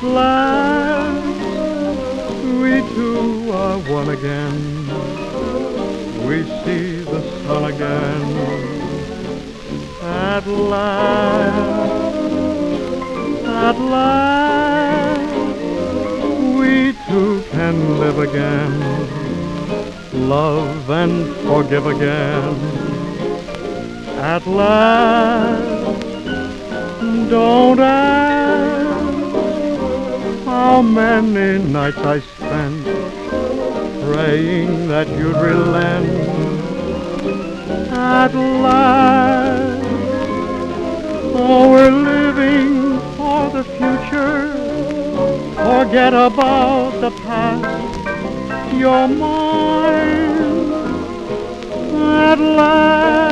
last, we two are one again. We see the sun again. At last, we two can live again. Love and forgive again. At last, don't ask how many nights I spent praying that you'd relent. At last, oh, we're living for the future. Forget about the past. You're mine. At last.